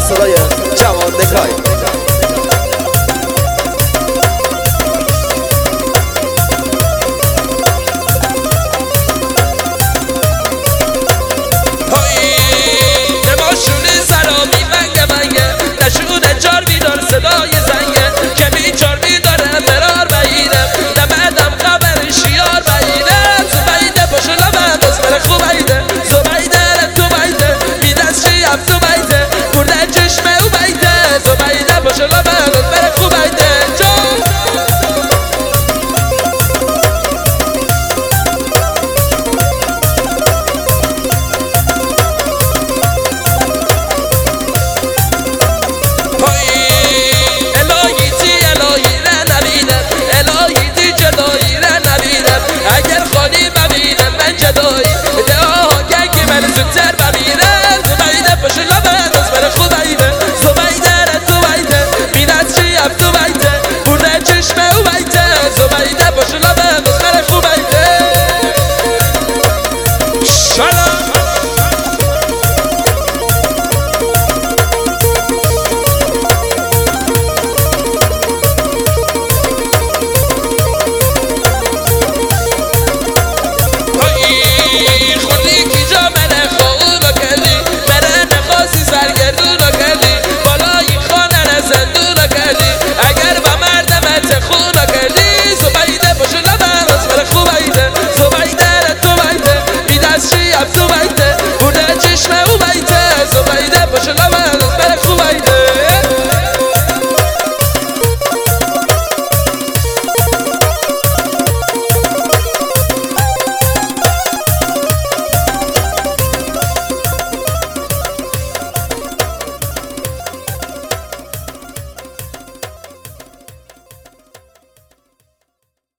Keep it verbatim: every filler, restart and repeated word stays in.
صدای جوان دکای صدای زنگه که بیچار میداره مرار بگیره نمدم خبر شیار بگیره زبیده پشت لبه بزمر خوب ایده زبیده تو بیده میدست شیف تو بیده برده چشمه او بیده زبیده پشت لبه بزمر خوب ایده زودتر ببینه زبیده پشت لبه بزمر خوب ایده زبیده تو بیده میدست شیف تو بیده برده چشمه او بیده زبیده پشت لبه بزمر خوب ایده شلم تو بیده برده چشمه او بیده زبیده پشت لبه